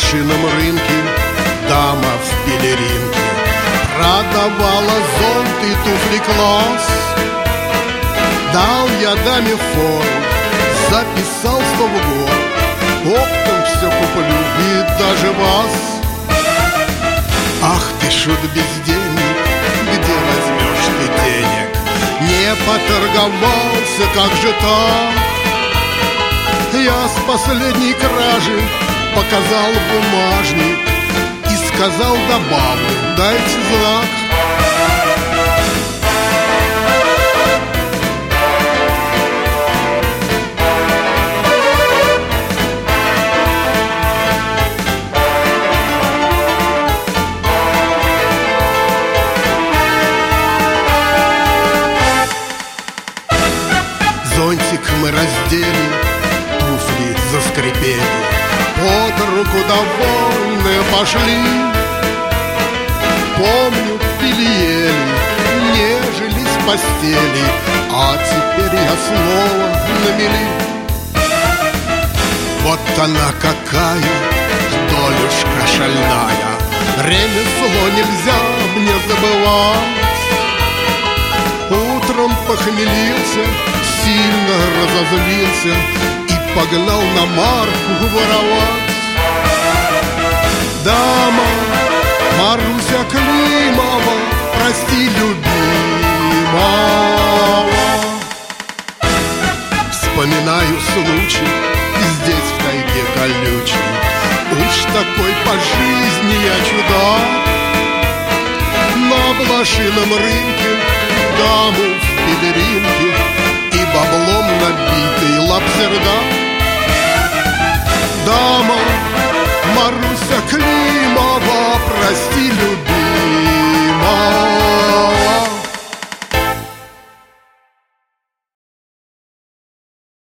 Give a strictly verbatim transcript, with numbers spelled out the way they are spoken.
блошином рынке дама в пелеринке продавала зонт и туфли класс. Дал я даме фору, записал сто в год, оптом все куплю и даже вас. Ах ты, шут бездельник, где возьмешь ты денег? Не поторговался, как же так? Я с последней кражи показал бумажник и сказал: добавлю, дайте знак. Зонтик мы раздели, туфли заскрипели, под руку довольные пошли. Помню, пили-ели, нежились в постели, а теперь я снова на мели. Вот она какая, долюшка шальная, ремесло нельзя мне забывать. Утром похмелился, сильно разозлился и погнал на марку воровать. Дама Маруся Климова, прости, любимого. Вспоминаю случай здесь, в тайге колючей. Уж такой по жизни я чудак. На блошином рынке даму в пелеринке